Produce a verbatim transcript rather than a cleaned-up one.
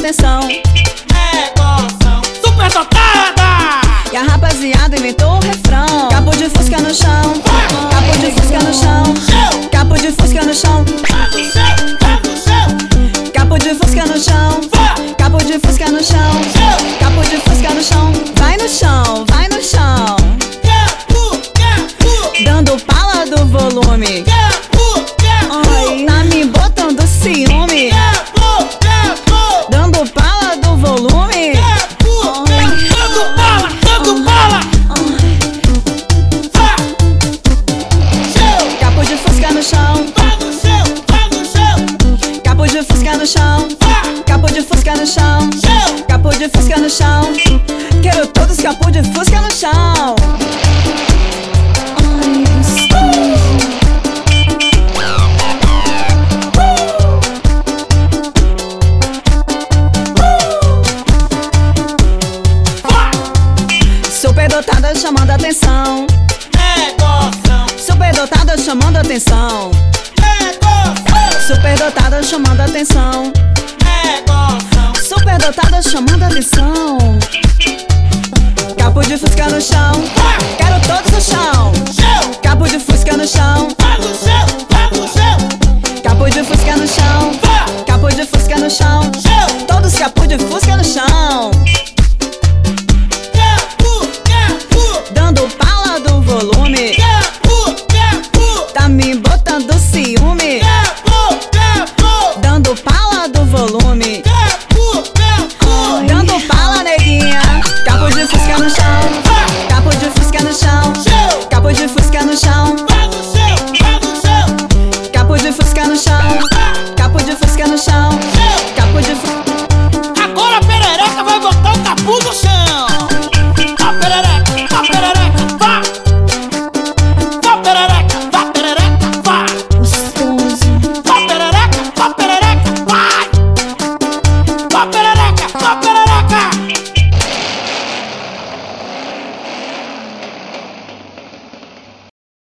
atenção. Emoção super dotada. E a rapaziada inventou o refrão. Capo de fusca no chão, capo de fusca no chão, capo de fusca no chão, capo de fusca no chão, capo de fusca no chão, capo de fusca no chão. Vai no chão, vai no chão, dando pala do volume. Ai, tá me botando ciúme, dando pala do volume. Dando bala, dando bala. Capo de fusca no chão, capo de fusca no chão, capo de fusca no chão, capo de fusca no chão. Quero todos capo de fusca no chão. Ai, gostoso. Superdotada chamando atenção, superdotada chamando atenção, superdotada chamando atenção, superdotada chamando atenção. Capo de fusca no chão, quero todos no chão. Capo de fusca no chão, capo de fusca no chão, capo de fusca no chão. Todos capo de fusca no chão.